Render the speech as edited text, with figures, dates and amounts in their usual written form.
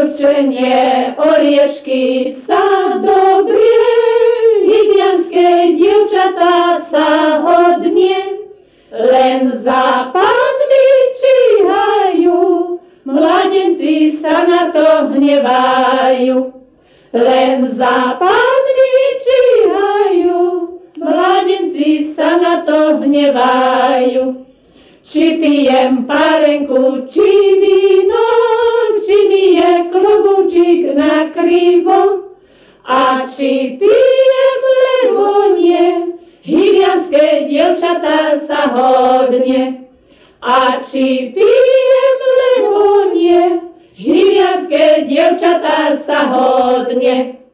vlčenie, oriešky sa dobrie, hybianské dievčatá sa hodne, len za pánmi číhajú, mladenci sa na to hnevajú. Len za pánmi číhajú, mladenci sa na to hnevajú. Či pijem párenku, či víno, či mi je klobúčik na krivo, a či pijem, lebo nie, hybianské dievčatá sa hodne. A či pijem, lebo nie, hybianské dievčatá sa hodne.